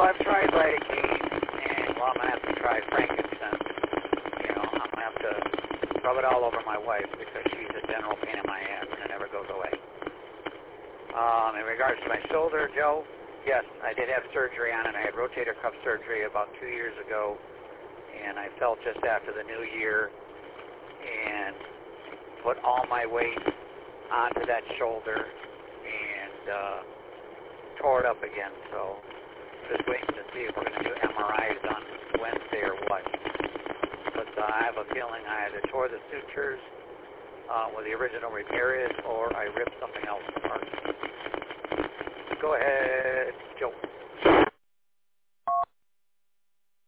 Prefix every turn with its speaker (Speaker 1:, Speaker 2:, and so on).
Speaker 1: I've tried Lidocaine, and well, I'm gonna have to try frankincense. You know, I'm gonna have to rub it all over my wife because she's a general pain in my ass and it never goes away. In regards to my shoulder, Joe, yes, I did have surgery on it. I had rotator cuff surgery about 2 years ago, and I fell just after the new year and put all my weight onto that shoulder and tore it up again. So just waiting to see if we're going to do MRIs on Wednesday or what. But I have a feeling I either tore the sutures where the original repair is, or I ripped something else apart. Go ahead, Joe.